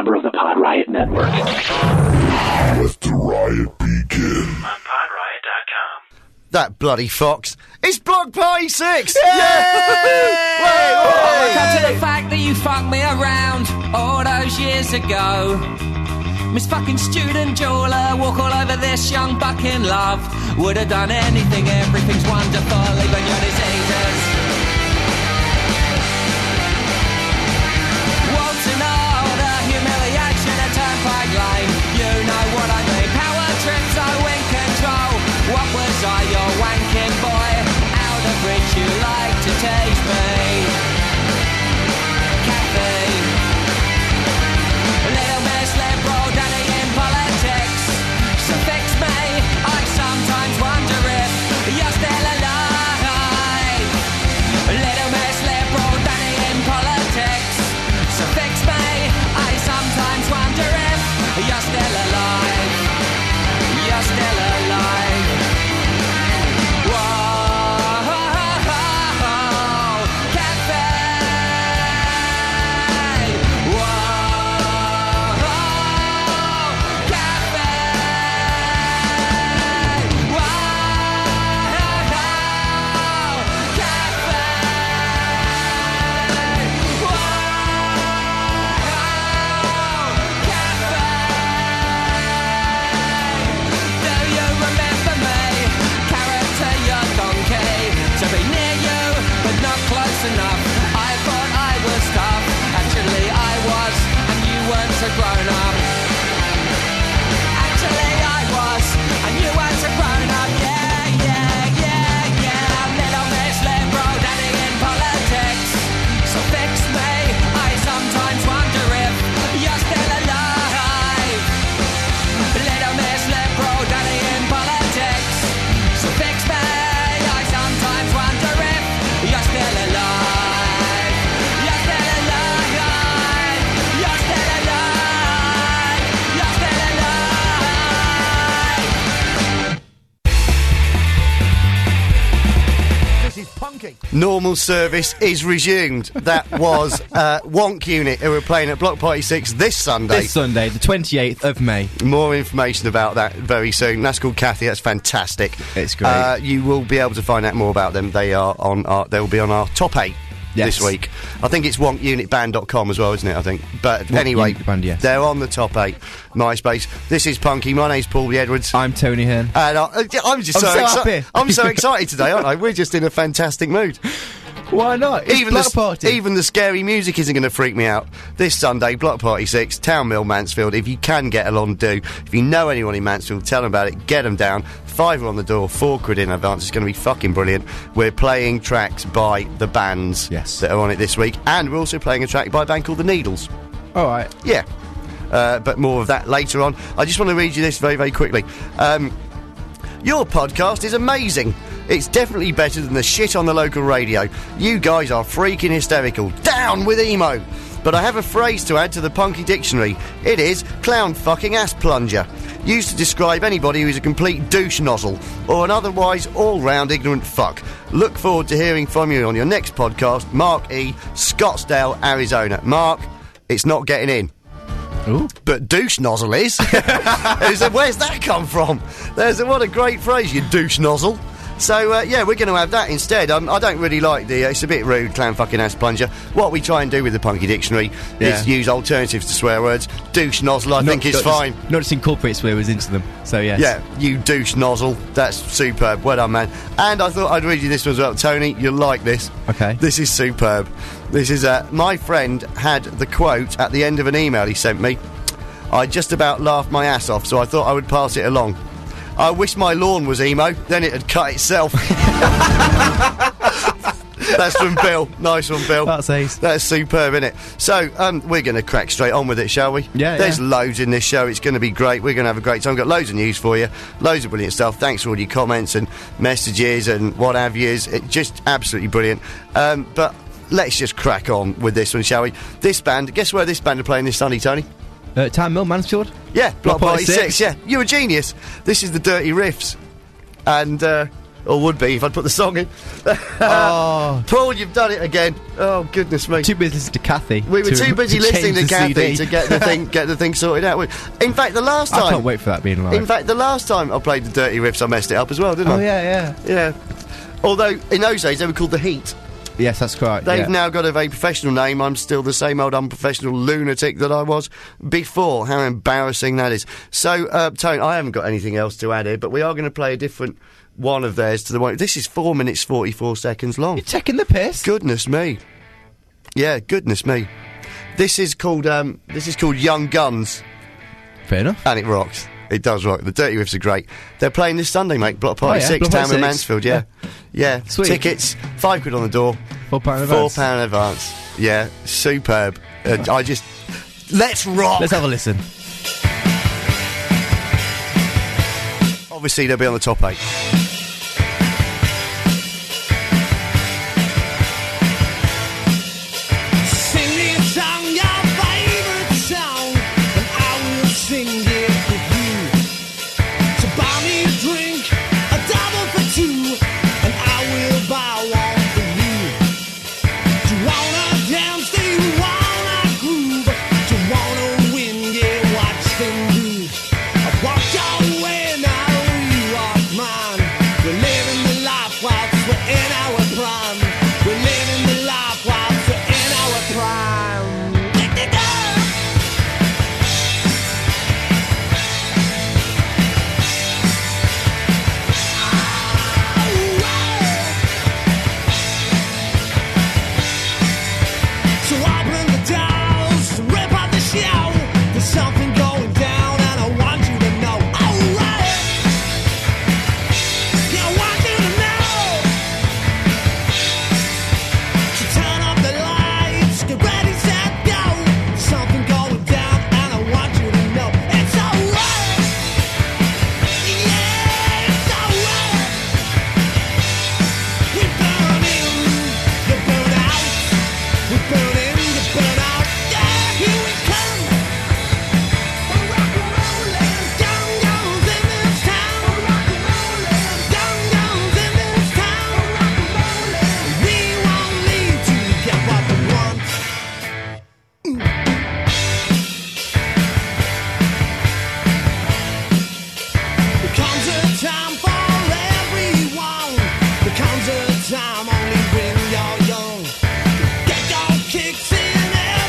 member of the Pod Riot Network. Let the riot begin. On podriot.com. That bloody fox. It's Block Party 6! Come to the fact that you fucked me around all those years ago. Miss fucking student jeweler, walk all over this young buck in love. Would have done anything, everything's wonderful, even your diseases. Waltzing all the humiliation at Turnpike Lane. You know what I mean, power trips, so in control. What was I, your wanking boy? Out of reach, you like to tease me. Kathy, little miss liberal daddy in politics. So fix me, I sometimes wonder if you're still alive. Little miss liberal daddy in politics. So fix me, I sometimes wonder if you're still alive. You're still alive. Whoa, Cafe. Whoa, Cafe. Whoa, Do you remember me? Character, your donkey. To be near you, but not close enough. I thought I was tough. Actually, I was, and you weren't a grown up. Actually, I was, and you weren't a grown up. Yeah, yeah, yeah, yeah. Little miss liberal daddy in politics. So fix me. I sometimes wonder if you're still alive. Little miss liberal daddy in politics. So fix me. I sometimes wonder if you're still alive. You're still alive. You're still alive. You're still alive. This is punky. Normal service is resumed. That was Wonk Unit, who are playing at Block Party 6 this Sunday. This Sunday, the 28th of May. More information about that very soon. That's called Kathy. That's fantastic. It's great. You will be able to find out more about them. They will be on our top 8 Yes. this week. I think it's wonkunitband.com as well, isn't it? I think. But anyway, Unit Band, yes. they're on the top 8. MySpace. This is Punky. My name's Paul Edwards. I'm Tony Hearn. And I'm so happy. I'm so excited today, aren't I? We're just in a fantastic mood. Why not? It's Even Block the, Party. even the scary music isn't going to freak me out. This Sunday, Block Party 6, Town Mill, Mansfield. If you can get along, do. If you know anyone in Mansfield, tell them about it. Get them down. £5 on the door, £4 in advance. It's going to be fucking brilliant. We're playing tracks by the bands that are on it this week. And we're also playing a track by a band called The Needles. All right. Yeah. But more of that later on. I just want to read you this very, very quickly. Your podcast is amazing. It's definitely better than the shit on the local radio. You guys are freaking hysterical. Down with emo! But I have a phrase to add to the Punky Dictionary. It is clown fucking ass plunger. Used to describe anybody who's a complete douche nozzle or an otherwise all-round ignorant fuck. Look forward to hearing from you on your next podcast. Mark E., Scottsdale, Arizona. Mark, it's not getting in. Ooh. But douche nozzle is. Where's that come from? What a great phrase, you douche nozzle. So, yeah, we're going to have that instead. I don't really like it's a bit rude, clown fucking ass plunger. What we try and do with the Punky Dictionary is use alternatives to swear words. Douche nozzle, I think is fine. Not just incorporate swear words into them, so yes. Yeah, you douche nozzle. That's superb. Well done, man. And I thought I'd read you this one as well. Tony, you'll like this. Okay. This is superb. This is, my friend had the quote at the end of an email he sent me. I just about laughed my ass off, so I thought I would pass it along. I wish my lawn was emo, then it'd cut itself. That's from Bill. Nice one, Bill. That's ace. That's superb, isn't it? So, we're going to crack straight on with it, shall we? Yeah, There's loads in this show. It's going to be great. We're going to have a great time. We've got loads of news for you. Loads of brilliant stuff. Thanks for all your comments and messages and what have yous. It's just absolutely brilliant. But let's just crack on with this one, shall we? This band, guess where this band are playing this Sunday, Tony? Town Mill, Mansfield? Yeah, Block Party 6, yeah. You're a genius. This is the Dirty Riffs. And or would be if I'd put the song in. Oh, Paul, you've done it again. Oh goodness me. too busy listening to Kathy. We were too busy listening to change the Kathy CD. to get the thing sorted out. In fact, the last time. I can't wait for that being live. In fact, the last time I played the Dirty Riffs, I messed it up as well, didn't oh I? yeah. Yeah. Although in those days they were called the Heat. Yes, that's correct. They've yeah. now got a very professional name. I'm still the same old unprofessional lunatic that I was before. How embarrassing that is. So, Tone, I haven't got anything else to add here, but we are going to play a different one of theirs to the one. This is 4 minutes 44 seconds long. You're taking the piss. Goodness me. Yeah, goodness me. This is called Young Guns, Fair enough. and it rocks. It does rock. The Dirty Riffs are great. They're playing this Sunday, mate. Block Party 6, Block Party down in 6. Mansfield, yeah. Yeah. Sweet. Tickets, £5 on the door. £4 advance. £4 advance. Yeah, superb. Let's rock! Let's have a listen. Obviously, they'll be on the top 8. Sing me a song, your favorite song, and I will sing it with you. So buy me a drink, a double for two, and I will buy one for you. Do you wanna dance? Do you wanna groove? Do you wanna win? Yeah, watch them do. I walked your way, now you walk mine. We're living the life whilst we're in our prime. We're living the life whilst we're in our prime. So open the doors, rip out the show. There's something going down, and I want you to know. Alright, yeah, I want you to know. So turn up the lights, get ready, set, go. Something going down, and I want you to know. It's alright, yeah, it's alright. We burn in, you burn out. We burn in, you burn out. Yeah, here we come. We're rock and rollin', young guns in this town. We're rock and rollin', young guns in this town. We're rock and rollin'. We won't leave till we get what we want. There comes a time for everyone. There comes a time only when you're young. Get your kicks in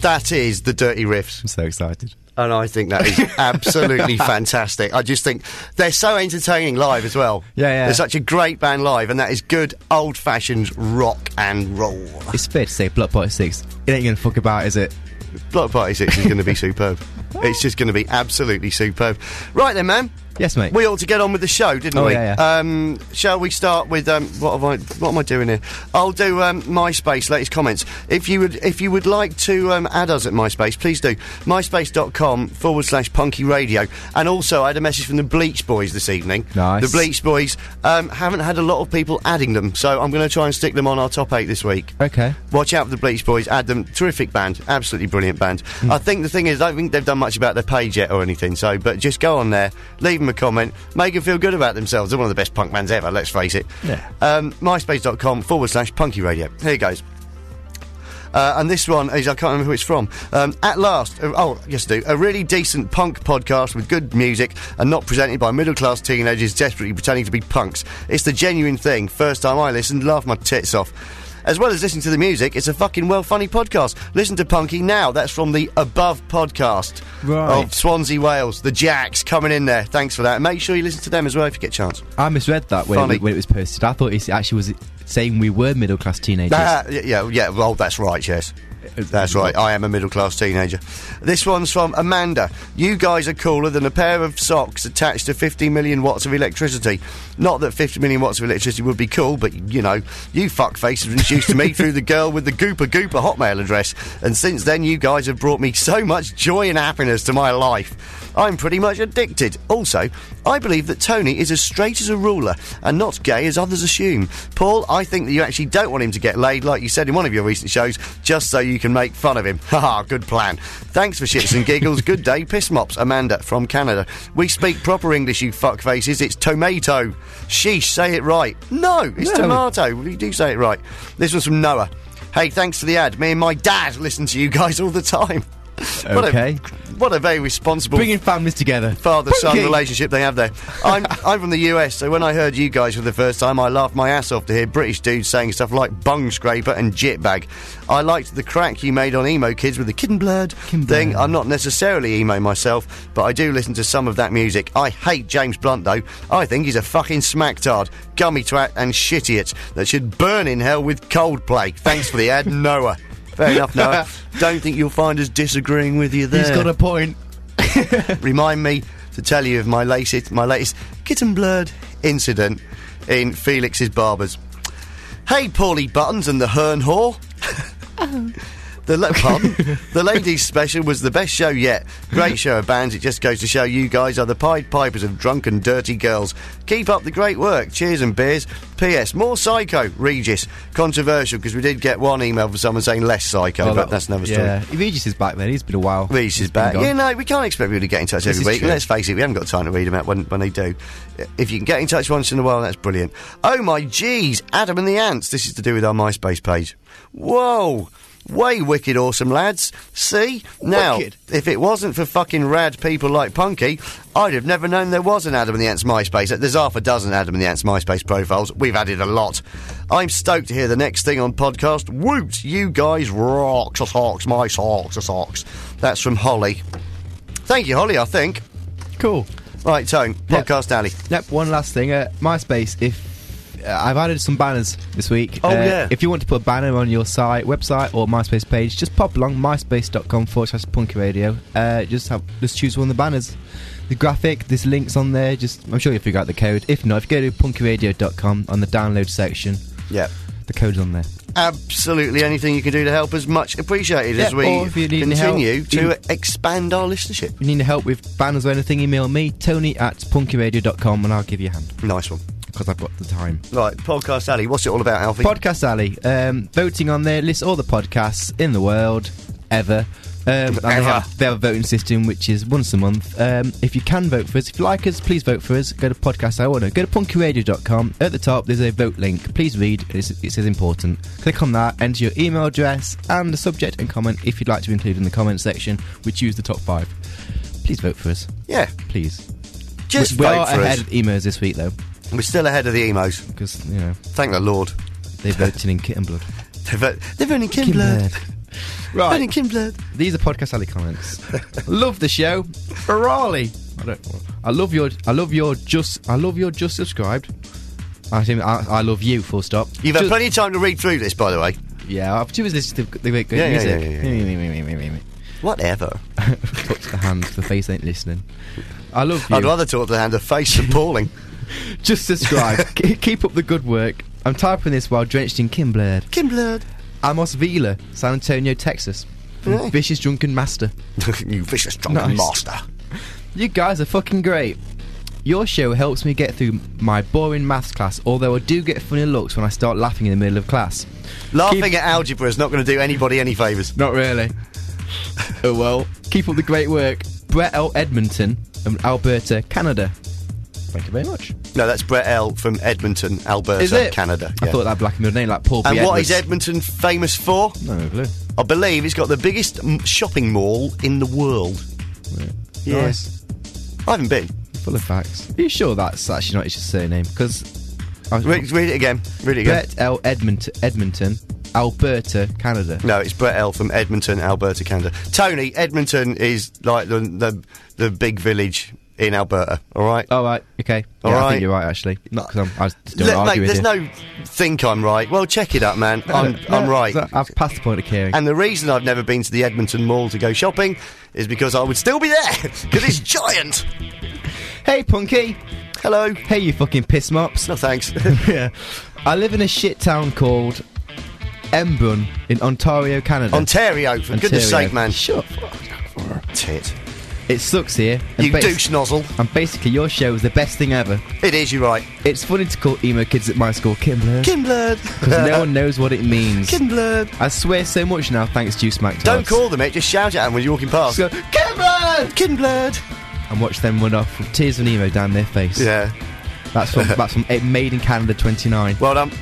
That is the Dirty Riffs. I'm so excited. And I think that is absolutely fantastic. I just think they're so entertaining live as well. Yeah. They're such a great band live, and that is good old-fashioned rock and roll. It's fair to say Block Party 6. It ain't gonna fuck about, is it? Block Party 6 is going to be superb. It's just going to be absolutely superb. Right then, man. Yes, mate. We ought to get on with the show, didn't we? Yeah. Shall we start with what am I doing here? I'll do MySpace latest comments. If you would like to add us at MySpace, please do. MySpace.com/Punky Radio. And also, I had a message from the Bleach Boys this evening. Nice. The Bleach Boys haven't had a lot of people adding them, so I'm going to try and stick them on our top 8 this week. Okay. Watch out for the Bleach Boys. Add them. Terrific band. Absolutely brilliant band. I think the thing is, I don't think they've done much about their page yet or anything. So, but just go on there, leave them a comment, make them feel good about themselves. They're one of the best punk bands ever. Let's face it. Yeah. MySpace.com/Punky Radio. Here goes. And this one is, I can't remember who it's from. At last, yes I do, a really decent punk podcast with good music and not presented by middle-class teenagers desperately pretending to be punks. It's the genuine thing. First time I listened, laughed my tits off. As well as listening to the music, it's a fucking funny podcast. Listen to Punky now. That's from the Above podcast of Swansea, Wales. The Jacks coming in there. Thanks for that. Make sure you listen to them as well if you get a chance. I misread that when it was posted. I thought it actually was saying we were middle-class teenagers. Yeah, well, that's right, yes. That's right, I am a middle-class teenager. This one's from Amanda. You guys are cooler than a pair of socks attached to 50 million watts of electricity. Not that 50 million watts of electricity would be cool, but, you know, you fuckfaces were introduced to me through the girl with the Gooper Hotmail address. And since then, you guys have brought me so much joy and happiness to my life. I'm pretty much addicted. Also, I believe that Tony is as straight as a ruler and not gay as others assume. Paul, I think that you actually don't want him to get laid, like you said in one of your recent shows, just so you can make fun of him. Haha, good plan. Thanks for shits and giggles. Good day, piss mops. Amanda from Canada. We speak proper English, you fuckfaces. It's tomato. Sheesh, say it right. No, it's tomato. You do say it right. This one's from Noah. Hey, thanks for the ad. Me and my dad listen to you guys all the time. Okay. What a very responsible bringing families together. Father-son relationship they have there. I'm from the US, so when I heard you guys for the first time, I laughed my ass off to hear British dudes saying stuff like bung scraper and jitbag. I liked the crack you made on emo kids with the kitten blurred thing. I'm not necessarily emo myself, but I do listen to some of that music. I hate James Blunt though. I think he's a fucking smacktard, gummy twat and shit idiot that should burn in hell with Coldplay. Thanks for the ad, Noah. Fair enough, Noah. Don't think you'll find us disagreeing with you there. He's got a point. Remind me to tell you of my latest kitten blurred incident in Felix's Barbers. Hey, Paulie Buttons and the Hern Whore. The ladies' special was the best show yet. Great show of bands. It just goes to show you guys are the Pied Pipers of drunken, dirty girls. Keep up the great work. Cheers and beers. P.S. More Psycho, Regis. Controversial, because we did get one email from someone saying less Psycho, but that's another story. Yeah, Regis is back then. He's been a while. Regis is back. Yeah, no, we can't expect people to get in touch every week. True. Let's face it, we haven't got time to read them out when they do. If you can get in touch once in a while, that's brilliant. Oh my jeez, Adam and the Ants. This is to do with our MySpace page. Whoa. Way wicked awesome, lads. See? Now, if it wasn't for fucking rad people like Punky, I'd have never known there was an Adam and the Ants MySpace. There's half a dozen Adam and the Ants MySpace profiles. We've added a lot. I'm stoked to hear the next thing on podcast. Woot! You guys rock. Socks, my socks, socks. That's from Holly. Thank you, Holly, I think. Cool. Right, Tone, Podcast Alley. Yep, one last thing. MySpace, if... I've added some banners this week. Oh, yeah. If you want to put a banner on your website or MySpace page, just pop along myspace.com/Punky Radio. Just choose one of the banners. The graphic, there's links on there. I'm sure you'll figure out the code. If not, if you go to punkyradio.com on the download section, the code's on there. Absolutely anything you can do to help us, much appreciated as we continue to expand our listenership. If you need help with banners or anything, email me, tony@punkyradio.com, and I'll give you a hand. Nice one. Because I've got the time. Right, Podcast Alley, what's it all about, Alfie? Podcast Alley, voting on there, lists all the podcasts in the world, ever. And they have a voting system which is once a month. If you can vote for us, if you like us, please vote for us. Go to Podcast Alley, go to punkyradio.com. At the top, there's a vote link. Please read, it says important. Click on that, enter your email address and the subject and comment if you'd like to include in the comment section. We choose the top 5. Please vote for us. Yeah. Please. Just we vote are for ahead us. of emails this week, though. We're still ahead of the emos. Because, you know... Thank the Lord. They voted in kitten blood. They're voting kitten blood. Right. Kinblood. These are Podcast Alley comments. Love the show. Ferrari. I love your just subscribed. I love you, full stop. You've had plenty of time to read through this, by the way. Yeah, I've just listened to the music. Yeah. Whatever. Talk to the hand, the face ain't listening. I love you. I'd rather talk to the hand, the face appalling. Just subscribe. Keep up the good work. I'm typing this while drenched in Kinblood. Kinblood. Amos Vila, San Antonio, Texas. Yeah. Vicious Drunken Master. You vicious drunken master. You guys are fucking great. Your show helps me get through my boring maths class, although I do get funny looks when I start laughing in the middle of class. Laughing at algebra is not going to do anybody any favours. Not really. Oh well. Keep up the great work. Brett L. Edmonton, Alberta, Canada. Thank you very much. No, that's Brett L. from Edmonton, Alberta, Is it? Canada. I thought that black middle name like Paul B. And what Edwards. is Edmonton famous for? No clue. I believe it's got the biggest shopping mall in the world. Yeah. Nice. I haven't been. Full of facts. Are you sure that's actually not his surname? Because Read it again. Read it again. Brett L. Edmonton, Alberta, Canada. No, it's Brett L. from Edmonton, Alberta, Canada. Tony, Edmonton is like the big village in Alberta, alright? Oh, right, okay. All I right. think you're right, actually. Not because I just don't argue Mate, with there's you. no think I'm right. Well, check it up, man. I'm right. I've passed the point of caring. And the reason I've never been to the Edmonton Mall to go shopping is because I would still be there, because it's giant. Hey, Punky. Hello. Hey, you fucking piss mops. No, thanks. Yeah. I live in a shit town called Embrun in Ontario, Canada. Ontario, for goodness sake, man. Shut up. Tit. It sucks here. You douche nozzle. And basically, your show is the best thing ever. It is, you're right. It's funny to call emo kids at my school Kinblood. Kinblood. Because no one knows what it means. Kinblood. I swear so much now thanks to you, Smack Don't call them it, just shout at them when you're walking past. Just go, Kinblood! Kinblood. And watch them run off with tears of emo down their face. Yeah. That's from Made in Canada 29. Well done.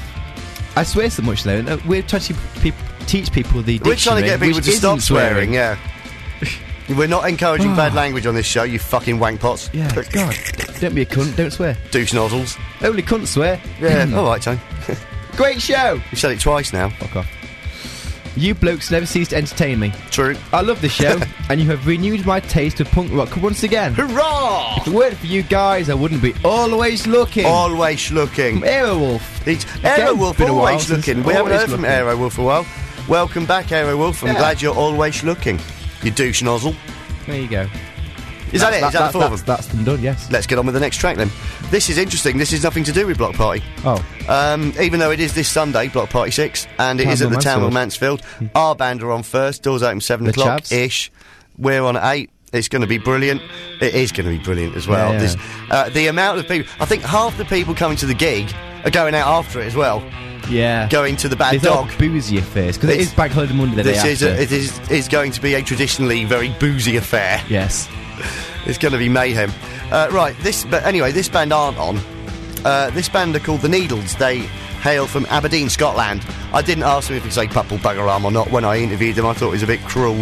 I swear so much though. We're trying to teach people the dictionary. We're trying to get people which to stop isn't swearing, yeah. We're not encouraging bad language on this show, you fucking wankpots. Yeah, God. Don't be a cunt, don't swear. Douche nozzles. Only cunts swear. Yeah, alright, Tone. Great show! You've said it twice now. Fuck off. You blokes never cease to entertain me. True. I love the show, and you have renewed my taste for punk rock once again. Hurrah! If it weren't for you guys, I wouldn't be always looking. Always looking. Aerowolf. It's Again, Aerowolf, been a while always since- looking. We haven't always heard from looking. Aerowolf for a while. Welcome back, Aerowolf. I'm Yeah. glad you're always looking. You douche nozzle. There you go. Is that it? Is that the four of them? That's them done, yes. Let's get on with the next track then. This is interesting. This is nothing to do with Block Party. Oh. Even though it is this Sunday, Block Party 6, and it is at the Town of Mansfield. Our band are on first. Doors open 7 The o'clock Chavs. ish. We're on at 8. It's going to be brilliant. It is going to be brilliant as well. Yeah. This, the amount of people, I think half the people coming to the gig are going out after it as well. Yeah. Going to the Bad It's Dog. not boozy affairs, because it It's- is Bank Holiday Monday the day This after. is going to be a traditionally very boozy affair. Yes. It's going to be mayhem. Right, but anyway, this band aren't on. This band are called The Needles. They hail from Aberdeen, Scotland. I didn't ask them if it's a Purple Bugger Arm or not when I interviewed them. I thought it was a bit cruel.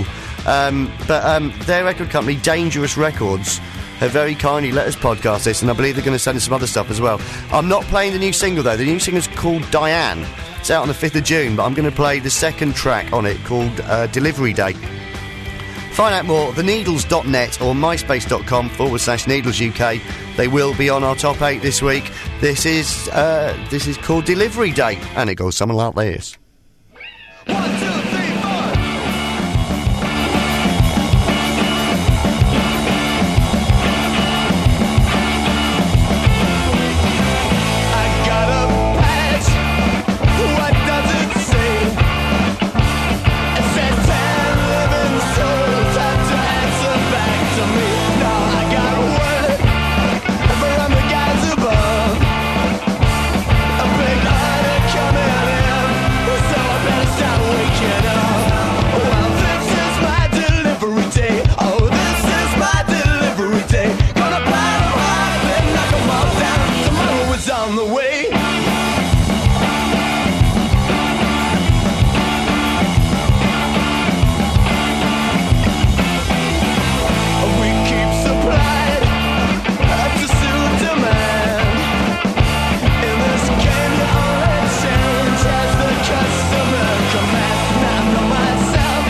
But their record company, Dangerous Records, have very kindly let us podcast this, and I believe they're going to send us some other stuff as well. I'm not playing the new single, though. The new single's called Diane. It's out on the 5th of June, but I'm going to play the second track on it called Delivery Day. Find out more at theneedles.net or myspace.com/NeedlesUK. They will be on our top 8 this week. This is called Delivery Day, and it goes something like this. 1, 2, 3, 4. I got a patch. What does it say? It says 10 living souls have to answer back to me. Now I got a word from the guys above. A big order coming in, so I better start waking up. Well, this is my delivery day. Oh, this is my delivery day. Gonna buy them hard and knock them all down. Tomorrow is on the way. We keep supplied up to suit demand. In this game, you only change as the customer commands. Now I know myself,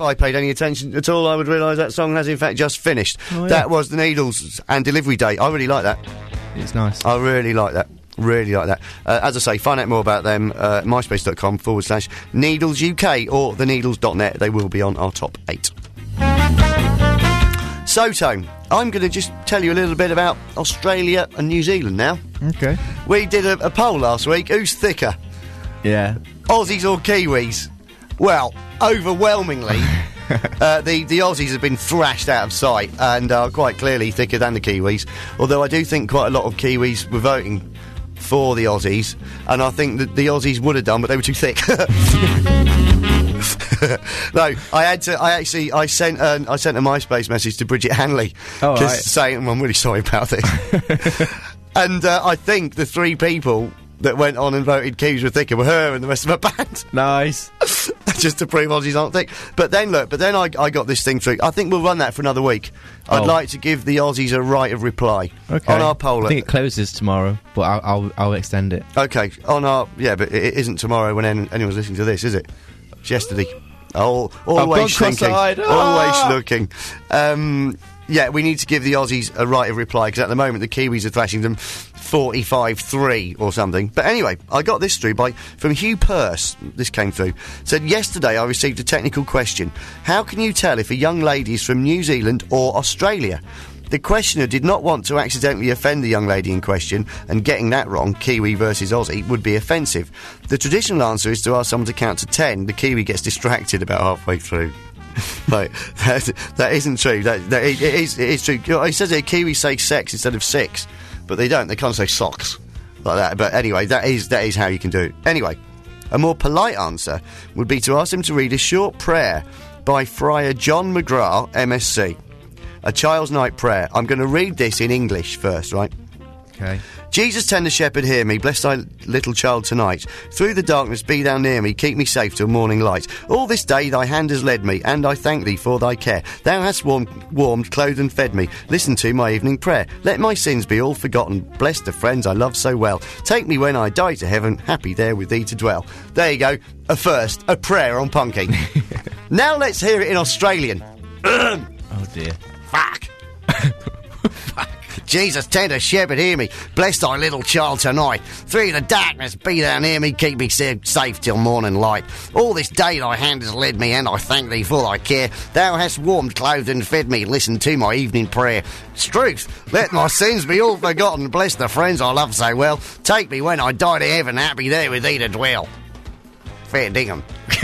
I paid any attention at all, I would realise that song has in fact just finished. Oh, yeah. That was The Needles and Delivery Day. I really like that. It's nice. I really like that. Really like that. As I say, find out more about them, myspace.com/Needles UK or theneedles.net. They will be on our top 8. So, Tone, I'm going to just tell you a little bit about Australia and New Zealand now. Okay. We did a poll last week. Who's thicker, Yeah. Aussies or Kiwis? Well, overwhelmingly, the Aussies have been thrashed out of sight and are quite clearly thicker than the Kiwis. Although I do think quite a lot of Kiwis were voting for the Aussies, and I think that the Aussies would have done, but they were too thick. No, I sent a MySpace message to Bridget Hanley, Oh, just right. saying I'm really sorry about this. And I think the 3 people that went on and voted Kiwis were thicker were her and the rest of her band. Nice. Just to prove Aussies aren't thick. But then I got this thing through. I think we'll run that for another week. I'd Oh. like to give the Aussies a right of reply Okay. on our poll. I think it closes tomorrow, but I'll extend it. Okay, on our but it isn't tomorrow when anyone's listening to this, is it? It's yesterday. Always gone thinking, cross-eyed. always Ah! looking. Yeah, we need to give the Aussies a right of reply because at the moment the Kiwis are thrashing them 45-3 or something. But anyway, I got this through from Hugh Purse. This came through. Said, yesterday I received a technical question. How can you tell if a young lady is from New Zealand or Australia? The questioner did not want to accidentally offend the young lady in question, and getting that wrong, Kiwi versus Aussie, would be offensive. The traditional answer is to ask someone to count to 10. The Kiwi gets distracted about halfway through. Like, that isn't true. It is true. He says that Kiwis say sex instead of 6, but they don't. They can't say socks like that. But anyway, that is how you can do it. Anyway, a more polite answer would be to ask him to read a short prayer by Friar John McGrath, MSc. A Child's Night Prayer. I'm going to read this in English first, right? Okay. Jesus, tender shepherd, hear me. Bless thy little child tonight. Through the darkness be thou near me. Keep me safe till morning light. All this day thy hand has led me, and I thank thee for thy care. Thou hast warmed, clothed and fed me. Listen to my evening prayer. Let my sins be all forgotten. Bless the friends I love so well. Take me when I die to heaven. Happy there with thee to dwell. There you go. A prayer on Punky. Now let's hear it in Australian. Oh dear. Fuck. Jesus, tender shepherd, hear me. Bless thy little child tonight. Through the darkness be thou near me. Keep me safe till morning light. All this day thy hand has led me, and I thank thee for thy care. Thou hast warmed, clothed and fed me. Listen to my evening prayer. Struth, let my sins be all forgotten. Bless the friends I love so well. Take me when I die to heaven. Happy there with thee to dwell. Fair dingham.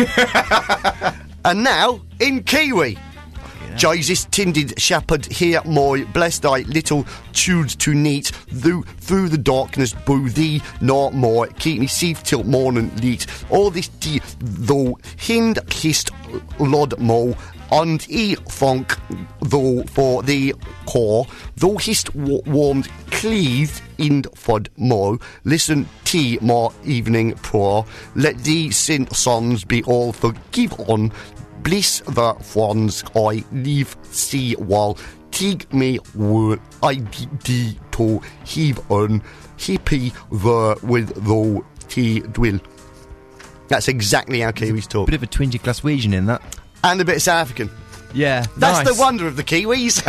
And now, in Kiwi. Jesus, tended shepherd, hear my, bless thy little child to neat, through the darkness, boo thee, not more, keep me safe till morning light. All this day, though, hind hist lod mo, and e funk, though, for the core, though hist warmed, cleaved, in fod mo, listen to my evening prayer, let these sins be all forgiven. Bless the ones I leave see while take me where I be to heaven, happy there with thou to dwell. That's exactly how Kiwis talk. Bit of a twinge of Glaswegian in that. And a bit of South African. Yeah. That's nice. the wonder of the Kiwis.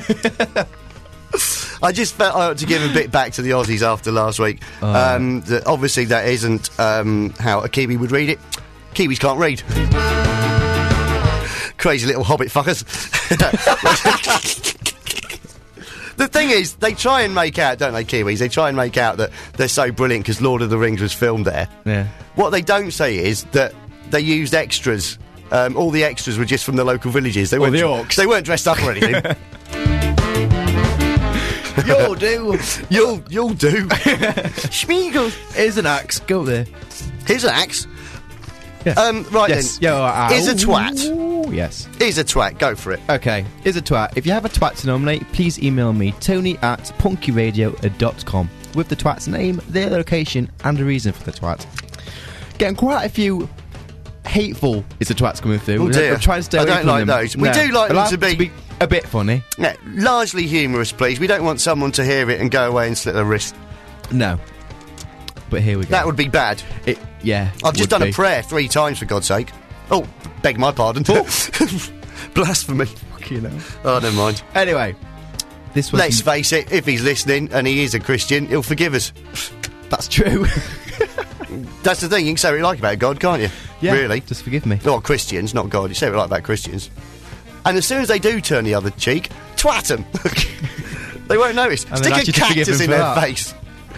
I just felt I ought to give a bit back to the Aussies after last week. Obviously that isn't how a Kiwi would read it. Kiwis can't read. Crazy little hobbit fuckers. The thing is, they try and make out, don't they, Kiwis? They try and make out that they're so brilliant because Lord of the Rings was filmed there. Yeah. What they don't say is that they used extras. All the extras were just from the local villages. They weren't the orcs. They weren't dressed up or anything. You'll do. You'll do. Schmiegel. Here's an axe. Go there. Here's an axe. Yeah. Right Yes. then. Is a twat. Ooh, yes. Is a twat. Go for it. Okay. Is a twat. If you have a twat to nominate, please email me, tony@punkyradio.com, with the twat's name, their location, and a reason for the twat. Getting quite a few hateful is a twats coming through. Oh dear. I'm trying to stay I away don't from like them. those. We do like them Allow to be a bit funny. Yeah, largely humorous, please. We don't want someone to hear it and go away and slit their wrist. No. But here we go. That would be bad. Yeah. I've just done a prayer 3 times, for God's sake. Oh, beg my pardon. Blasphemy. Fucking hell. Oh, never mind. Anyway, this was. Let's face it, if he's listening and he is a Christian, he'll forgive us. That's true. That's the thing, you can say what you like about God, can't you? Yeah, Really? just forgive me. Not Christians, not God. You say what you like about Christians. And as soon as they do turn the other cheek, twat them. They won't notice. And then Stick a actually forgive cactus them in for their that. face.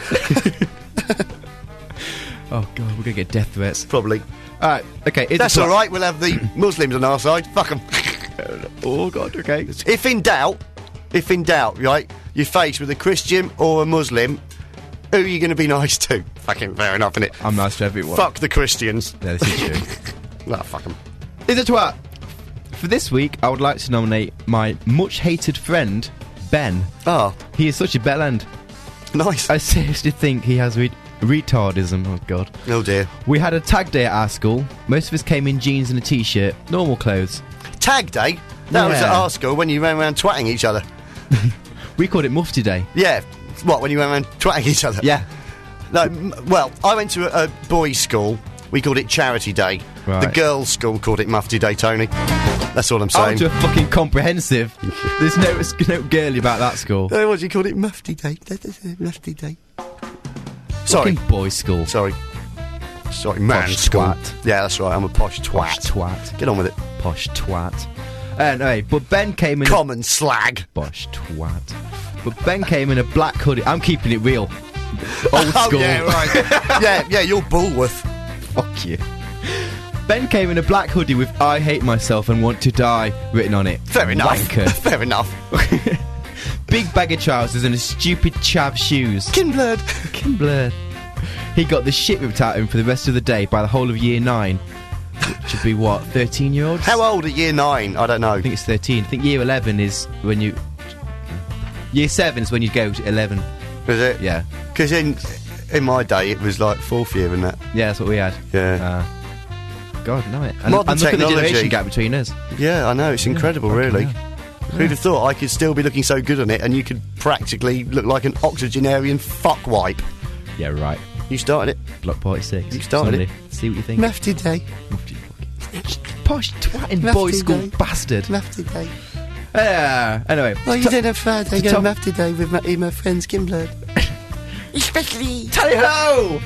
Oh god, we're gonna get death threats. Probably. Alright, okay. here's That's the all plot. right, we'll have the Muslims on our side. Fuck them. Oh god, okay. If in doubt, right, you're faced with a Christian or a Muslim, who are you going to be nice to? Fucking fair enough, innit? I'm nice to everyone. Fuck the Christians. Yeah, this is true. Nah, fuck them. Is a twat. For this week, I would like to nominate my much-hated friend, Ben. Oh, He is such a bellend. nice. I seriously think he has retardism. Oh god. Oh dear. We had a tag day at our school. Most of us came in jeans and a t-shirt, normal clothes. Tag day? That was Yeah. at our school when you ran around twatting each other. We called it Mufti Day. Yeah. What, when you ran around twatting each other? Yeah. No, well, I went to a boys' school. We called it Charity Day. Right. The girls' school called it Mufti Day, Tony. That's all I'm I saying. went to a fucking comprehensive. There's no girly about that school. Oh, what do you call it? Mufti Day. Mufti Day. Sorry. Fucking boys' school. Sorry, man. Posh School. twat. Yeah, that's right. I'm a posh Posh twat. twat. Get on with it. Posh twat. Anyway, but Ben came in. Common slag. Posh twat. But Ben came in a black hoodie. I'm keeping it real. Old school. Oh, yeah, right. yeah, you're Bullworth. Fuck you. Ben came in a black hoodie with "I hate myself and want to die" written on it. Fair enough. Wanker. Fair enough. Big bag of trousers and a stupid chav shoes. Kinblurred. Blur. He got the shit ripped out of him for the rest of the day by the whole of year 9. Which would be what, 13-year-olds? How old at year 9? I don't know. I think it's 13. I think year 11 is when you... Year 7 is when you go to 11. Is it? Yeah. Because in my day, it was like 4th year and that. Yeah, that's what we had. Yeah. God, no it. And Modern look at the technology. generation gap between us. Yeah, I know. It's incredible, fucking really. hell. Who'd have thought I could still be looking so good on it and you could practically look like an octogenarian fuckwipe? Yeah, right. You started it. Block Party 6. You started Sunday. it. See what you think. Mufti Day. Posh twatting Mufti boys school day. bastard. Mufti Day. Anyway. Oh, you did have Friday. to Go top- Mufti Day with my friends Kinblurred. Especially. Tally ho!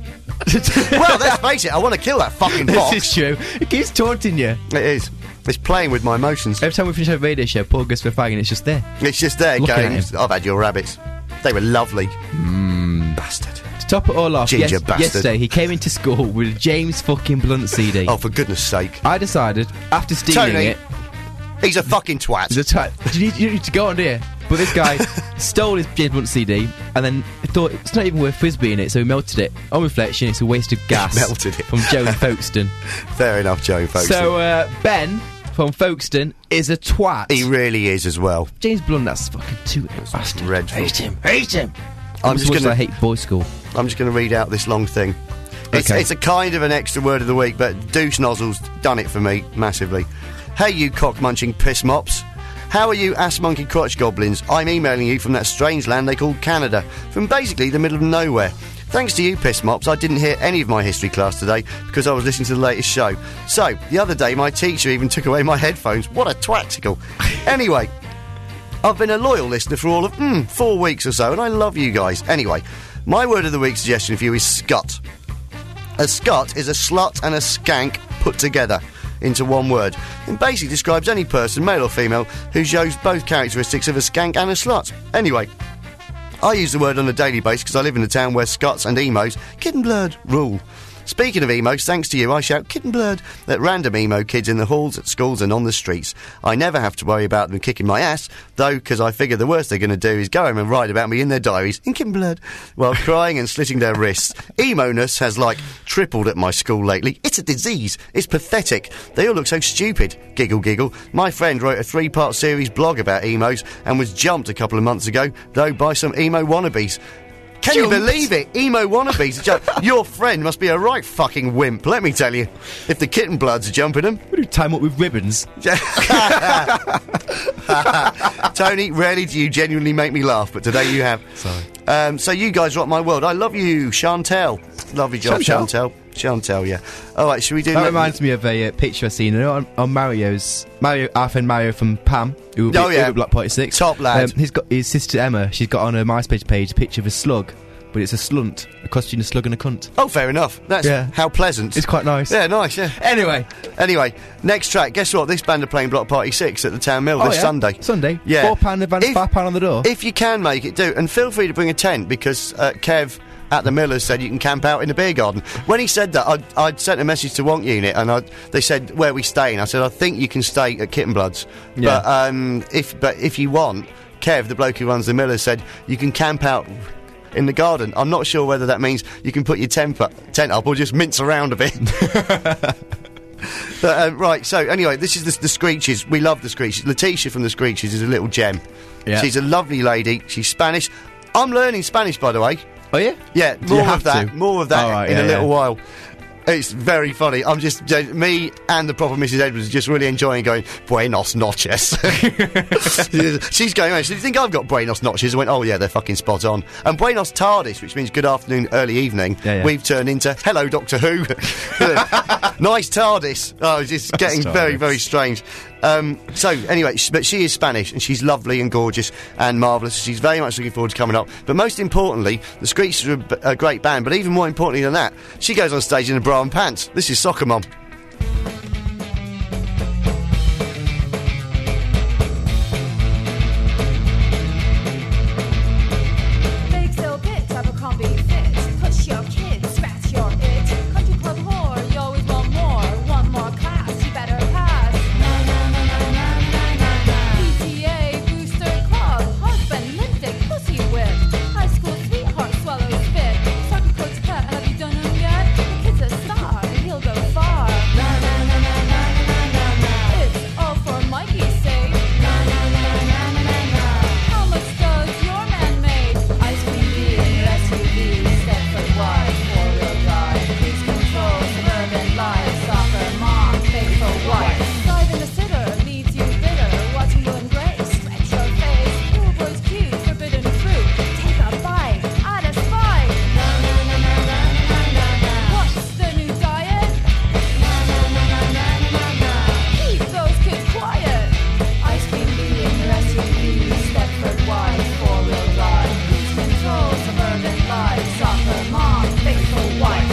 Well, let's face it. I want to kill that fucking This fox. is true. It keeps taunting you. It is. It's playing with my emotions. Every time we finish a radio show, Paul goes for a fag and it's just there. It's just there Looking going, at him. I've had your rabbits. They were lovely. Bastard. To top it all off, Ginger bastard. yesterday he came into school with a James fucking Blunt CD. Oh, for goodness sake. I decided, after stealing Tony. it, He's a fucking twat. you need to go on here. But this guy stole his James Blunt CD and then thought it's not even worth frisbeeing it, so he melted it. On reflection, it's a waste of gas. Melted it. From Joe Folkestone. Fair enough, Joe, folks. So Ben from Folkestone is a twat. he really is as well. James Blunt, that's fucking too bastard. Dreadful. Hate him. Hate him. I'm just I gonna hate boys' school. read out this long thing. It's, Okay. it's a kind of an extra word of the week, but Douche Nozzle's done it for me massively. Hey, you cock-munching piss mops. How are you, ass-monkey crotch goblins? I'm emailing you from that strange land they call Canada, from basically the middle of nowhere. Thanks to you, piss mops, I didn't hear any of my history class today because I was listening to the latest show. So, the other day, my teacher even took away my headphones. What a twaticle. Anyway, I've been a loyal listener for all of 4 weeks or so, and I love you guys. Anyway, my word of the week suggestion for you is scut. A scut is a slut and a skank put together into one word, and basically describes any person, male or female, who shows both characteristics of a skank and a slut. Anyway, I use the word on a daily basis because I live in a town where scuts and emos, Kittenblurred, rule. Speaking of emos, thanks to you, I shout Kittenblurred at random emo kids in the halls, at schools and on the streets. I never have to worry about them kicking my ass, though, because I figure the worst they're going to do is go home and write about me in their diaries in Kittenblurred, while crying and slitting their wrists. Emo-ness has, tripled at my school lately. It's a disease. It's pathetic. They all look so stupid. Giggle, giggle. My friend wrote a 3-part series blog about emos and was jumped a couple of months ago, though, by some emo wannabes. Can you believe it? Emo wannabes. Your friend must be a right fucking wimp, let me tell you. If the kitten bloods are jumping them. We do time up with ribbons. Tony, rarely do you genuinely make me laugh, but today you have. Sorry. So you guys rock my world. I love you, Chantel. Lovely job, Chantel. Chantel. Chantel, yeah. All right, should we do... That reminds me of a picture I seen on our friend Mario from Pam, who will be at Block Party 6. Top lad. He's got his sister Emma. She's got on her MySpace page a picture of a slug, but it's a slunt, a costume, a slug and a cunt. Oh, fair enough. That's how pleasant. It's quite nice. Yeah, nice, yeah. Anyway, next track. Guess what? This band are playing Block Party 6 at the Town Mill this Sunday. Sunday? Yeah. £4 in advance, £5 on the door. If you can make it, do. And feel free to bring a tent, because Kev at the Millers said you can camp out in the beer garden. When he said that, I'd sent a message to Wonk Unit, and they said, where we staying? I said, I think you can stay at Kitten Bloods. Yeah. But if you want, Kev, the bloke who runs the Millers, said you can camp out in the garden. I'm not sure whether that means you can put your tent up or just mince around a bit. But, right, so anyway, this is the Screeches. We love the Screeches. Letitia from the Screeches is a little gem. Yeah. She's a lovely lady. She's Spanish. I'm learning Spanish, by the way. Oh, yeah? Yeah, more of that in a little while. It's very funny. I'm just me and the proper Mrs. Edwards are just really enjoying going, Buenos noches. She's going, do you think I've got Buenos noches? I went, oh yeah, they're fucking spot on. And Buenos tardes, which means good afternoon, early evening, we've turned into hello, Doctor Who. Nice TARDIS. Oh, it's just getting very, very strange. So anyway, but she is Spanish and she's lovely and gorgeous and marvellous. She's very much looking forward to coming up. But most importantly, the Screeches are a great band. But even more importantly than that, she goes on stage in a bra and pants. This is Soccer Mom. Big sale bits, Abercrombie fit. Push your kids, scratch your itch. Country club whore, you always want more. One more class, you better pass. PTA booster club, husband, lipstick, pussy whip. High school sweetheart, swallow spit. Soccer coach pet, have you done him yet? The kid's a star, and he'll go far. It's all for Mikey's sake. How much does your man make? Ice cream being SUV, Stepford wide, four-wheel drive, cruise control, suburban life, soccer mom, faithful wife. Dive in the sitter, leads you bitter, watching you embrace, stretch your face. Poor boy's cute, forbidden fruit, take a bite, out of spite. What's the new diet? Keep those kids quiet. Ice cream being SUV, Stepford wide, four-wheel drive, cruise control, suburban life, soccer mom, faithful wife.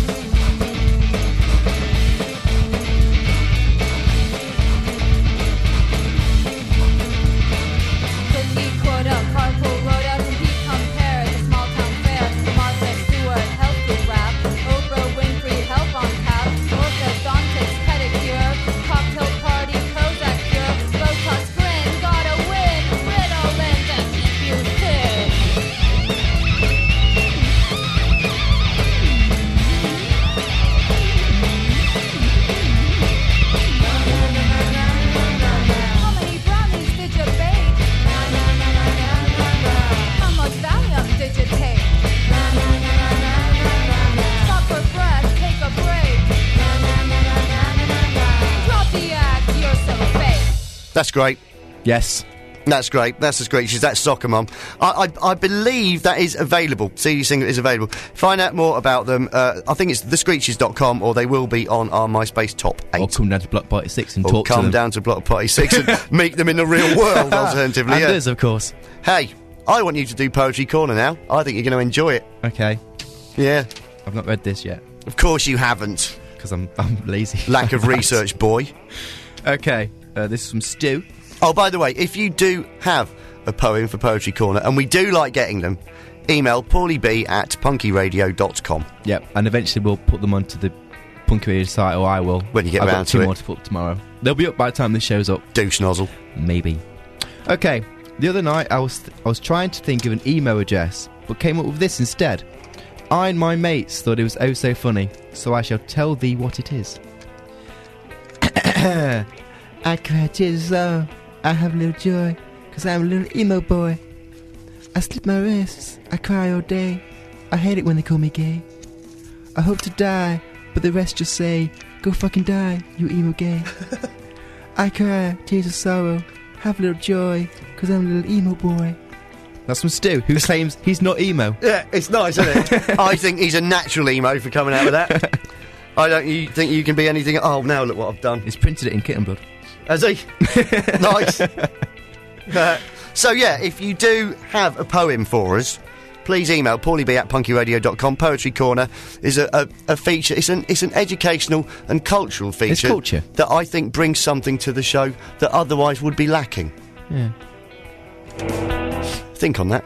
Cookie quota, carpool rhoda, compete, compare, the small town fair, Martha Stewart, health food wrap, Oprah Winfrey, help on tap, orthodontics, pedicure, cocktail party, Prozac cure, Botox grin, gotta win, Ritalin to keep you thin. How many brownies did you bake? How much Valium did you take? Stop for breath, take a break. Drop the act, you're so fake. That's great. Yes. That's great. That's the Screeches. That's Soccer Mom. I believe that is available. CD single is available. Find out more about them. I think it's thescreeches.com, or they will be on our MySpace top 8. Or come down to Block Party 6 and Or talk to come them. down to Block Party 6 and meet them in the real world, alternatively. And Yeah. us, of course. Hey, I want you to do Poetry Corner now. I think you're going to enjoy it. Okay. Yeah. I've not read this yet, Of course you haven't. because I'm lazy. Lack of research, boy. Okay. This is from Stu. Oh, by the way, if you do have a poem for Poetry Corner, and we do like getting them, email paulieb@punkyradio.com. Yep. And eventually we'll put them onto the Punky Radio site, or I will. When you get I've around got 2 to it. more to put up tomorrow. They'll be up by the time this show's up. Douche nozzle. Maybe. Okay. The other night I was trying to think of an email address, but came up with this instead. I and my mates thought it was oh so funny, so I shall tell thee what it is. I cry tears of sorrow, I have little joy, 'cause I'm a little emo boy. I slit my wrists, I cry all day, I hate it when they call me gay. I hope to die, but the rest just say, go fucking die, you emo gay. I cry tears of sorrow, have a little joy, 'cause I'm a little emo boy. That's from Stu, who claims he's not emo. Yeah, it's nice, isn't it? I think he's a natural emo for coming out with that. I don't you think you can be anything. Oh, now look what I've done. He's printed it in kitten blood. Has he? Nice. So yeah, if you do have a poem for us, please email paulieb@punkyradio.com. Poetry Corner is a feature. It's an educational and cultural feature. It's culture. That I think brings something to the show that otherwise would be lacking. Yeah. Think on that.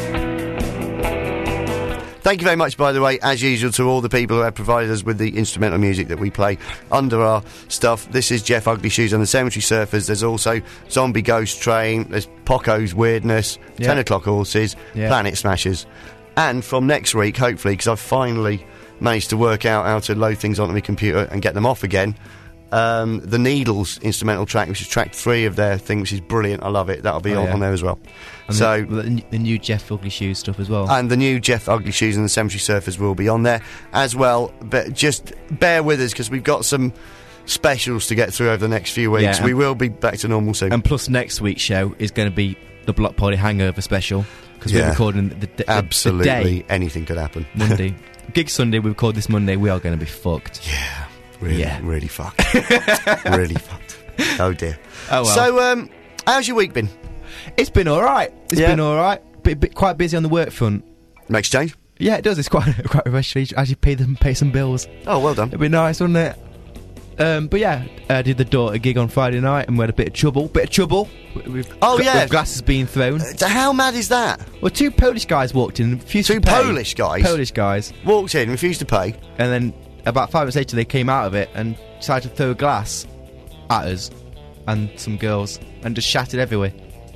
Thank you very much, by the way, as usual, to all the people who have provided us with the instrumental music that we play under our stuff. This is Jeff Ugly Shoes and the Cemetery Surfers. There's also Zombie Ghost Train. There's Poco's Weirdness, 10 O'Clock Horses, Planet Smashers. And from next week, hopefully, because I've finally managed to work out how to load things onto my computer and get them off again, the Needles instrumental track, which is track 3 of their thing, which is brilliant. I love it. That'll be on there as well. And so the new Jeff Ugly Shoes stuff as well. And the new Jeff Ugly Shoes and the Cemetery Surfers will be on there as well. But just bear with us, because we've got some specials to get through over the next few weeks. Yeah, we will be back to normal soon. And plus, next week's show is going to be the Block Party Hangover special, because we're recording the absolutely the day, anything could happen. Monday. Gig Sunday, we record this Monday. We are going to be fucked. Yeah, really fucked. Really fucked. Oh dear. Oh well. So, how's your week been? It's been alright. It's been alright. Bit quite busy on the work front. Makes change? Yeah, it does. It's quite refreshing. As you pay some bills. Oh, well done. It'd be nice, wouldn't it? But yeah, I did the Daughter gig on Friday night, and we had a bit of trouble. With glasses being thrown. So how mad is that? Well, 2 Polish guys walked in. Two Polish guys? Polish guys. Walked in, refused to pay. And then about 5 minutes later, they came out of it and decided to throw a glass at us and some girls and just shattered everywhere.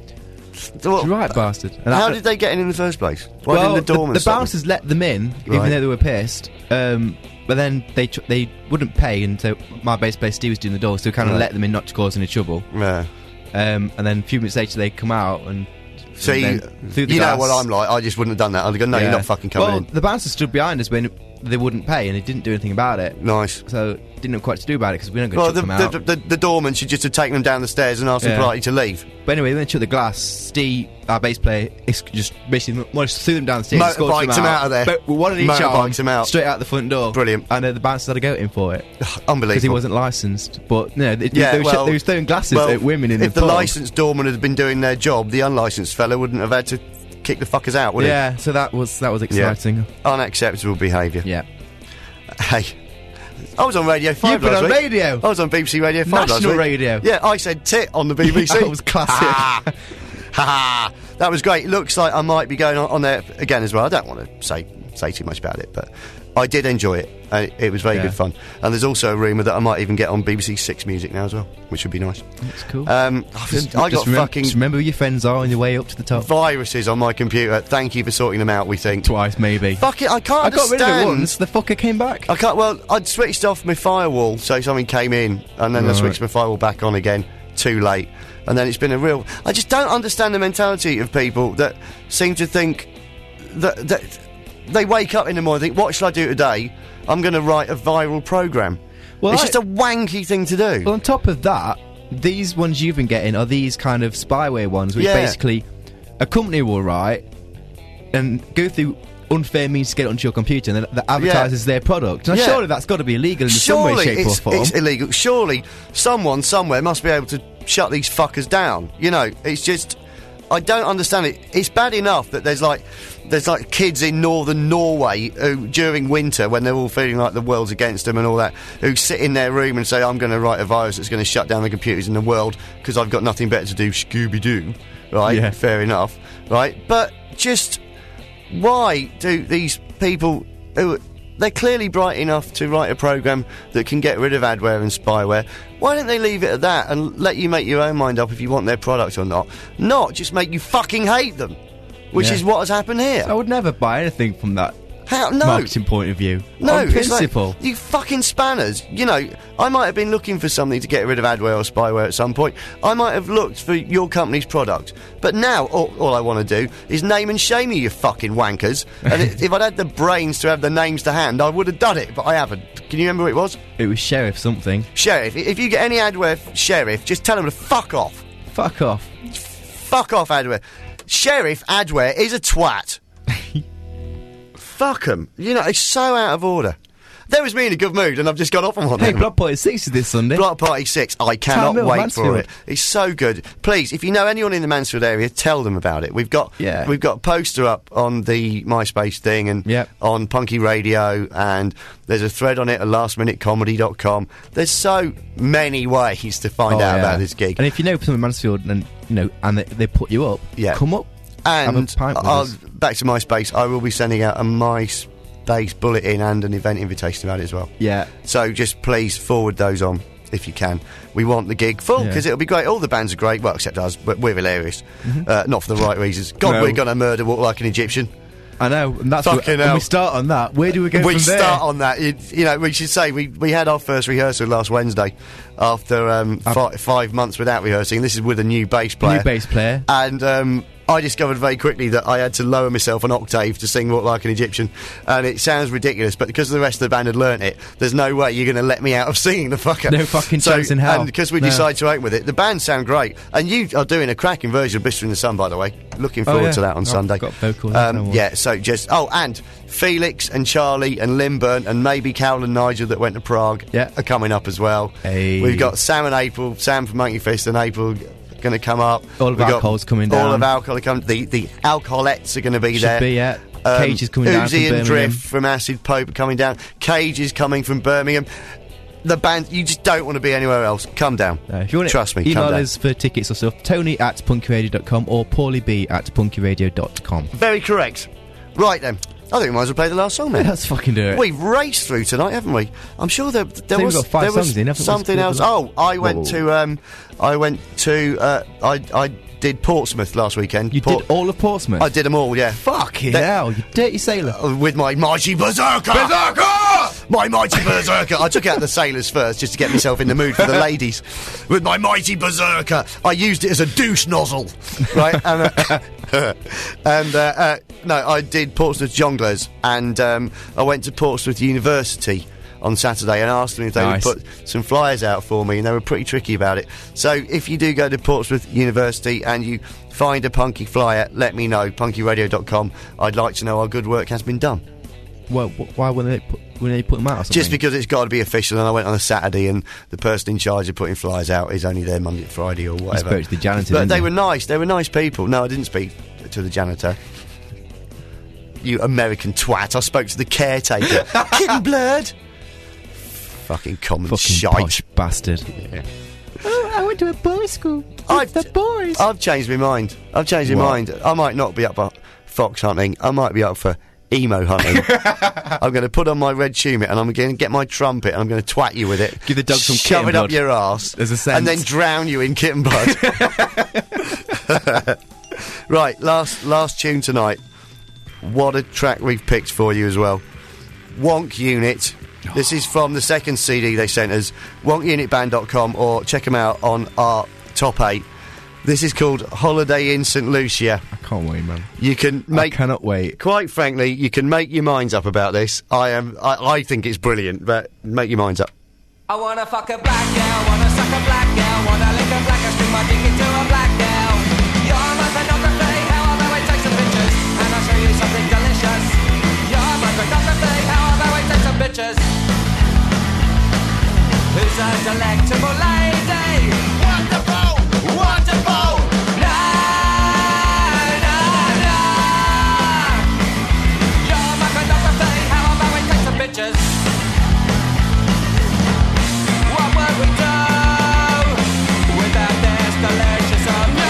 So Right, bastard. And how did they get in the first place? Why didn't the doorman the stop them? bouncers let them in, even though they were pissed. But then they wouldn't pay, and so my bass player Steve was doing the door, so we kind of let them in not to cause any trouble. Yeah. And then a few minutes later, they come out and. So and you know what I'm like. I just wouldn't have done that. I'd go, no, you're not fucking coming in. The bouncers stood behind us when they wouldn't pay, and they didn't do anything about it. Nice. So didn't know quite what to do about it, because we weren't going to chuck them out. The doorman should just have taken them down the stairs and asked them politely to leave. But anyway, when they took the glass, Steve, our bass player, just basically threw them down the stairs. Motorbiked them out of there. But one of each arm, them out. straight out the front door. Brilliant. And the bouncers had to go in for it. Unbelievable. Because he wasn't licensed. But no, they were throwing glasses at women in the pub. If the licensed doorman had been doing their job, the unlicensed fella wouldn't have had to kick the fuckers out, would he? Yeah, so that was exciting. Yeah. Unacceptable behaviour. Yeah. Hey, I was on Radio 5 You've been last on week. radio. I was on BBC Radio 5 last National week. radio. Yeah, I said tit on the BBC. That was classic. Ha ha. That was great. Looks like I might be going on there again as well. I don't want to say too much about it, but I did enjoy it. It was very good fun. And there's also a rumour that I might even get on BBC 6 Music now as well, which would be nice. That's cool. Just remember who your friends are on your way up to the top. Viruses on my computer. Thank you for sorting them out, we think. Twice, maybe. Fuck it, I can't I got rid of it understand. once. The fucker came back. I can't. Well, I'd switched off my firewall, so something came in, and then I switched my firewall back on again. Too late. And then it's been a real. I just don't understand the mentality of people that seem to think that they wake up in the morning and think, what shall I do today? I'm going to write a viral program. Well, it's just a wanky thing to do. Well, on top of that, these ones you've been getting are these kind of spyware ones, which basically a company will write and go through unfair means to get it onto your computer, and then that advertises their product. Now, surely that's got to be illegal in some way, shape, or form. It's illegal. Surely someone somewhere must be able to shut these fuckers down. You know, it's just. I don't understand it. It's bad enough that there's like kids in northern Norway who, during winter, when they're all feeling like the world's against them and all that, who sit in their room and say, I'm going to write a virus that's going to shut down the computers in the world because I've got nothing better to do, Scooby-Doo. Right? Yeah. Fair enough. Right? But just why do these people who... They're clearly bright enough to write a program that can get rid of adware and spyware. Why don't they leave it at that and let you make your own mind up if you want their product or not? Not just make you fucking hate them, which is what has happened here. I would never buy anything from that marketing point of view. No, on principle. It's like, you fucking spanners. You know, I might have been looking for something to get rid of adware or spyware at some point. I might have looked for your company's product. But now, all I want to do is name and shame you fucking wankers. And if I'd had the brains to have the names to hand, I would have done it, but I haven't. Can you remember who it was? It was Sheriff something. Sheriff. If you get any adware Sheriff, just tell them to fuck off. Fuck off. Fuck off, adware. Sheriff Adware is a twat. Fuck 'em. You know, it's so out of order. There was me in a good mood, and I've just got off on one. Hey, then. Block Party 6 is this Sunday. Block Party 6. I cannot Mill, wait Mansfield. for it. It's so good. Please, if you know anyone in the Mansfield area, tell them about it. We've got a poster up on the MySpace thing and on Punky Radio, and there's a thread on it at lastminutecomedy.com. There's so many ways to find out about this gig. And if you know someone in Mansfield and and they put you up, come up. And have a pint with us. back to MySpace, I will be sending out a MySpace bulletin and an event invitation about it as well. Yeah. So just please forward those on if you can. We want the gig full because it'll be great. All the bands are great, well, except us, but we're hilarious. Not for the right reasons. God, No. we're going to murder Walk Like an Egyptian. I know, and that's Fucking when hell. we start on that. Where do we go We from there? start on that. You know, we should say we had our first rehearsal last Wednesday after 5 months without rehearsing. This is with a new bass player. New bass player. And I discovered very quickly that I had to lower myself an octave to sing Walk Like an Egyptian. And it sounds ridiculous, but because the rest of the band had learnt it, there's no way you're going to let me out of singing the fucker. No fucking chance in hell. And because we decided to open with it, the band sound great. And you are doing a cracking version of Blister in the Sun, by the way. Looking forward to that on Sunday. Got vocals. Yeah, so just... Oh, and Felix and Charlie and Lynburn and maybe Carol and Nigel that went to Prague are coming up as well. Hey. We've got Sam and April, Sam from Monkey Fist and April going to come up. All of We've got Alcohol's coming down. All of Alcohol are coming. The Alcoholettes are going to be there. Should be, yeah. Cage is coming down from Uzi and Birmingham. Drift from Acid Pope are coming down. Cage is coming from Birmingham. The band, you just don't want to be anywhere else. Come down. If you want Trust me, come email down. us for tickets or stuff. Tony@punkyradio.com or paulieb@punkyradio.com. Very correct. Right then. I think we might as well play the last song then. Let's fucking do it. We've raced through tonight, haven't we? I'm sure there we've was got 5 there was songs in, haven't we? something else. Oh, I went to I did Portsmouth last weekend. You did all of Portsmouth? I did them all, yeah. Fucking hell, you dirty sailor. With my mighty berserker! My mighty berserker! I took out the sailors first just to get myself in the mood for the ladies. With my mighty berserker, I used it as a douche nozzle, right? And no, I did Portsmouth Jongleurs, and I went to Portsmouth University on Saturday and asked them if they would put some flyers out for me, and they were pretty tricky about it. So if you do go to Portsmouth University and you find a punky flyer, let me know, punkyradio.com. I'd like to know our good work has been done. Well, why wouldn't they put them out or something? Just because it's got to be official, and I went on a Saturday and the person in charge of putting flyers out is only there Monday to Friday or whatever. You spoke to the janitor, But didn't they you? were nice, they were nice people. No, I didn't speak to the janitor. You American twat, I spoke to the caretaker. Kitten blurred! Fucking common shite. Posh bastard. Yeah. Oh, I went to a boys' school. The boys. I've changed my mind. I might not be up for fox hunting. I might be up for emo hunting. I'm going to put on my red tumit and I'm going to get my trumpet and I'm going to twat you with it. Give the dog some shove kitten it up blood. your arse. There's a sense. And then drown you in kitten blood. Right, last tune tonight. What a track we've picked for you as well. Wonk Unit. This is from the second CD they sent us. WonkUnitBand.com, or check them out on our top 8. This is called Holiday in St. Lucia. I can't wait, man. You can make... I cannot wait. Quite frankly, you can make your minds up about this. I think it's brilliant, but make your minds up. I wanna fuck a black girl, wanna suck a black girl, wanna lick a black girl, stick my dick into a black girl. You're my pornography, how about we take some pictures, and I'll show you something delicious. You're my pornography, how about we take some pictures. Who's a delectable lady? Wonderful, wonderful. Na, na, na. You're my pornography, how about we take some pictures. What would we do without this delicious of news?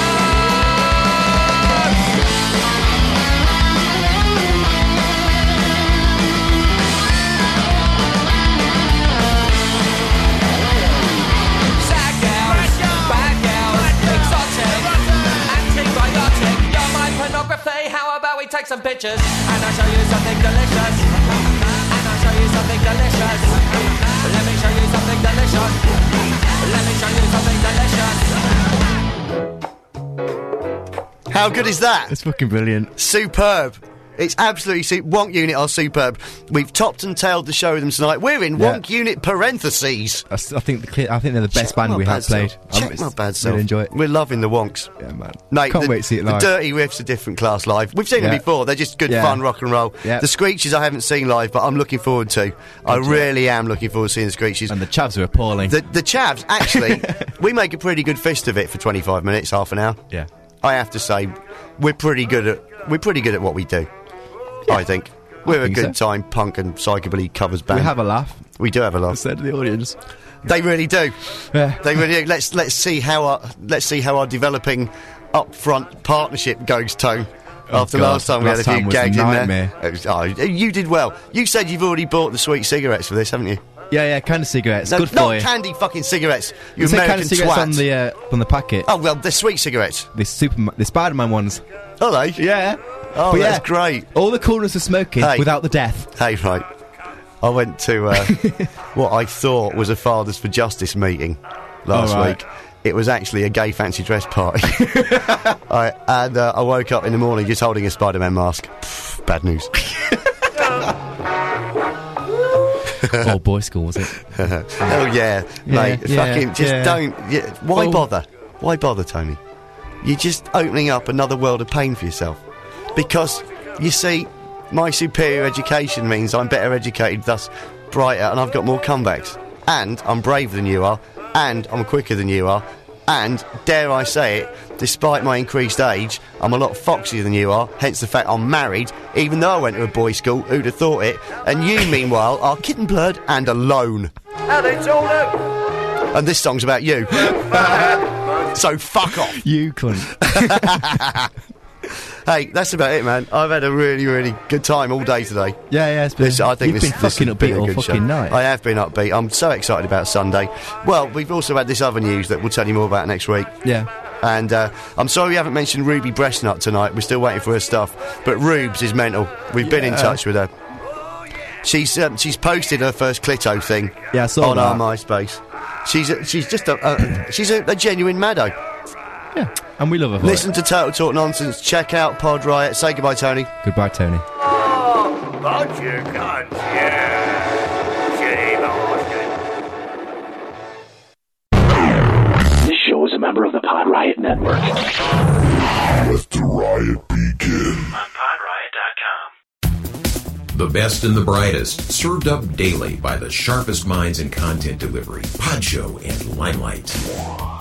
Sad girls, bad girls, exotic, antibiotic. You're my pornography, how about we take some pictures and I'll show you something delicious. And I'll show you something delicious. Let me show you something delicious. Let me show you something delicious. How good is that? It's fucking brilliant. Superb. It's absolutely Wonk Unit are superb. We've topped and tailed the show with them tonight. We're in Wonk Unit parentheses. I think they're the best band we have played. Check my bad self. Really enjoy it. We're loving the Wonks. Yeah, man. Mate, Can't wait to see it live. The Dirty Riffs are different class live. We've seen them before. They're just good fun rock and roll. Yeah. The Screeches I haven't seen live, but I'm looking forward to. I really am looking forward to seeing the Screeches. And the Chavs are appalling. The Chavs, actually, we make a pretty good fist of it for 25 minutes, half an hour. Yeah. I have to say, we're pretty good at what we do. I think. We're a good time punk and psychobilly covers band. We have a laugh. We do have a laugh. Said to the audience. They really do. Yeah. They really do. Let's see how our developing upfront partnership goes, Tone. After God. last time we had a Last time few was gags a in nightmare. there. You did well. You said you've already bought the sweet cigarettes for this, haven't you? Yeah, kind of cigarettes. No, Good for not you. candy fucking cigarettes. You It said American kind of cigarettes twat. on the packet. Oh well, they're sweet cigarettes. The Spider-Man ones. Are they? Yeah. Oh, But that's great. All the coolness of smoking Hey. without the death. Hey, right. I went to what I thought was a Fathers for Justice meeting last All right. week. It was actually a gay fancy dress party. I woke up in the morning just holding a Spider-Man mask. Pff, bad news. Oh, boys' school, was it? Oh yeah, mate. Fucking just don't. Yeah, why Oh. bother? Why bother, Tony? You're just opening up another world of pain for yourself. Because you see, my superior education means I'm better educated, thus brighter, and I've got more comebacks. And I'm braver than you are, and I'm quicker than you are, and dare I say it, despite my increased age, I'm a lot foxier than you are. Hence the fact I'm married, even though I went to a boys' school. Who'd have thought it? And you, meanwhile, are kitten blurred and alone. How they told him? And this song's about you. So fuck off. You cunt. Hey, that's about it, man. I've had a really, really good time all day today. Yeah, it's been. I think you've this been has fucking been upbeat a all good fucking show. night. I have been upbeat. I'm so excited about Sunday. Well, we've also had this other news that we'll tell you more about next week. Yeah. And I'm sorry we haven't mentioned Ruby Breastnut tonight. We're still waiting for her stuff. But Rubes is mental. We've been in touch with her. She's posted her first Clito thing Yeah, I saw on that. our MySpace. She's just a genuine maddo. Yeah. And we love her for Listen to Total Talk Nonsense. Check out Pod Riot. Say goodbye, Tony. it. Goodbye, Tony. Bunch of cunts, yeah. Shame This show is a member of the Pod Riot Network. Let the riot begin. on PodRiot.com. The best and the brightest, served up daily by the sharpest minds in content delivery, Podshow and Limelight.